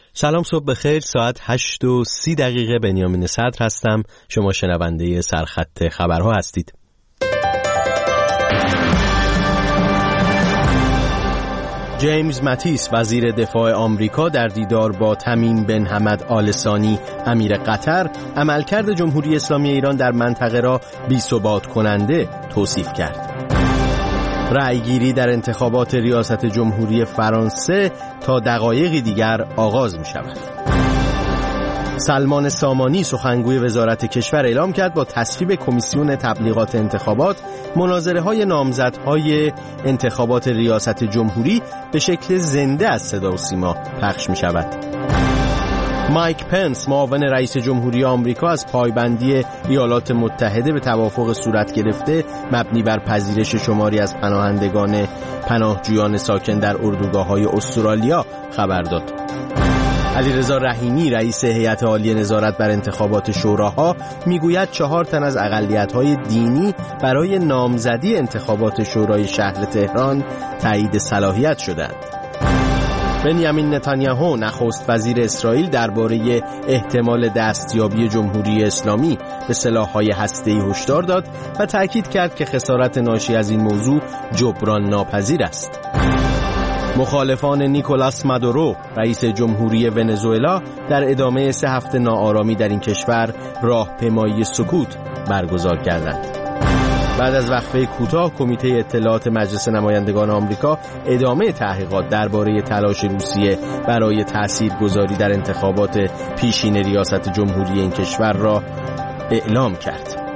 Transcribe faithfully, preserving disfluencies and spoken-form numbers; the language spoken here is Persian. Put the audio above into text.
سلام، صبح بخیر. ساعت هشت و سی دقیقه. بنیامین صدر هستم. شما شنونده سرخط خبرها هستید. جیمز ماتیس وزیر دفاع آمریکا در دیدار با تمیم بن حمد آل ثانی امیر قطر عملکرد جمهوری اسلامی ایران در منطقه را بی‌ثبات کننده توصیف کرد. رأیگیری در انتخابات ریاست جمهوری فرانسه تا دقایقی دیگر آغاز می شود. سلمان سامانی سخنگوی وزارت کشور اعلام کرد با تصویب کمیسیون تبلیغات انتخابات مناظره‌های نامزدهای انتخابات ریاست جمهوری به شکل زنده از صدا و سیما پخش می شود. مایک پنس معاون رئیس جمهوری آمریکا از پایبندی ایالات متحده به توافق صورت گرفته مبنی بر پذیرش شماری از پناهندگان پناهجویان ساکن در اردوگاه‌های استرالیا خبر داد. علیرضا رحیمی رئیس هیئت عالی نظارت بر انتخابات شوراها میگوید چهار تن از اقلیت‌های دینی برای نامزدی انتخابات شورای شهر تهران تایید صلاحیت شدند. بنیامین نتانیاهو نخست وزیر اسرائیل درباره احتمال دستیابی جمهوری اسلامی به سلاح‌های هسته‌ای هشدار داد و تأکید کرد که خسارت ناشی از این موضوع جبران ناپذیر است. مخالفان نیکولاس مادورو رئیس جمهوری ونزوئلا در ادامه سه هفته ناآرامی در این کشور راهپیمایی سکوت برگزار کردند. بعد از وقفه کوتاه کمیته اطلاعات مجلس نمایندگان آمریکا ادامه تحقیقات درباره تلاش روسیه برای تاثیرگذاری در انتخابات پیشین ریاست جمهوری این کشور را اعلام کرد.